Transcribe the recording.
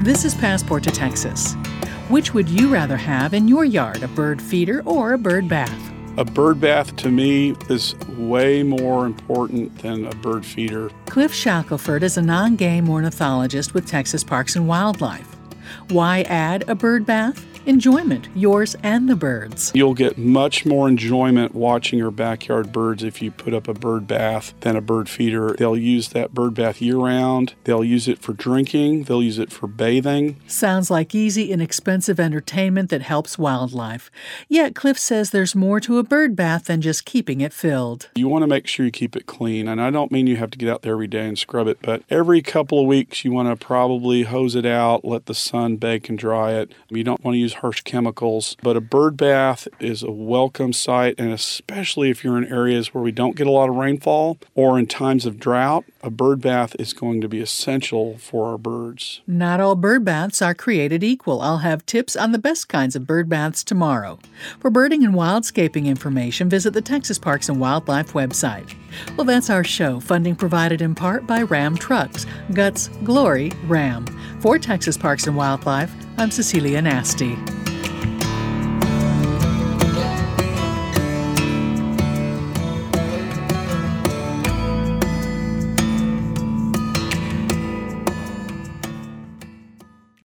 This is Passport to Texas. Which would you rather have in your yard, a bird feeder or a bird bath? A bird bath, to me, is way more important than a bird feeder. Cliff Shackelford is a non-game ornithologist with Texas Parks and Wildlife. Why add a bird bath? Enjoyment, yours and the birds. You'll get much more enjoyment watching your backyard birds if you put up a bird bath than a bird feeder. They'll use that bird bath year-round. They'll use it for drinking. They'll use it for bathing. Sounds like easy, inexpensive entertainment that helps wildlife. Yet Cliff says there's more to a bird bath than just keeping it filled. You want to make sure you keep it clean. And I don't mean you have to get out there every day and scrub it, but every couple of weeks you want to probably hose it out, let the sun bake and dry it. You don't want to use harsh chemicals, but a bird bath is a welcome sight, and especially if you're in areas where we don't get a lot of rainfall or in times of drought, a bird bath is going to be essential for our birds. Not all bird baths are created equal. I'll have tips on the best kinds of bird baths tomorrow. For birding and wildscaping information, visit the Texas Parks and Wildlife website. Well, that's our show, funding provided in part by Ram Trucks. Guts, glory, Ram. For Texas Parks and Wildlife, I'm Cecilia Nasty.